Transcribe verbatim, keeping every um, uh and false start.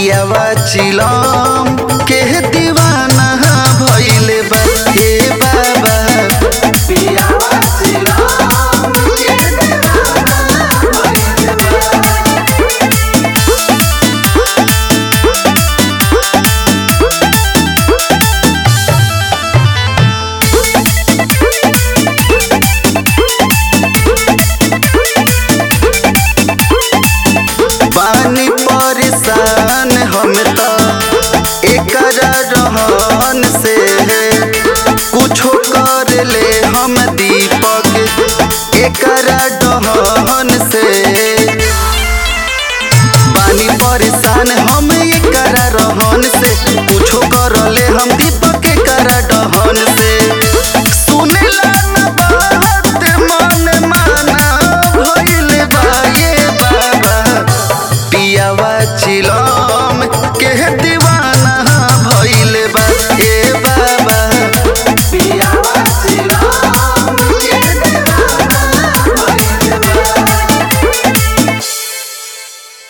पियावा चिलम के दीवाना भइले बा हे बाबा। पियावा चिलम के दीवाना भइले बा। पानी परेशान हम तो एकरा रहन से कुछो कर ले हम दीपक एकरा डहन से। पानी परेशान हम एकरा रहन से कुछो कर ले हम दीपक एकरा डहन से। सुनेला न बात मन माना भइले बा ये बाबा। पियावा चिलम के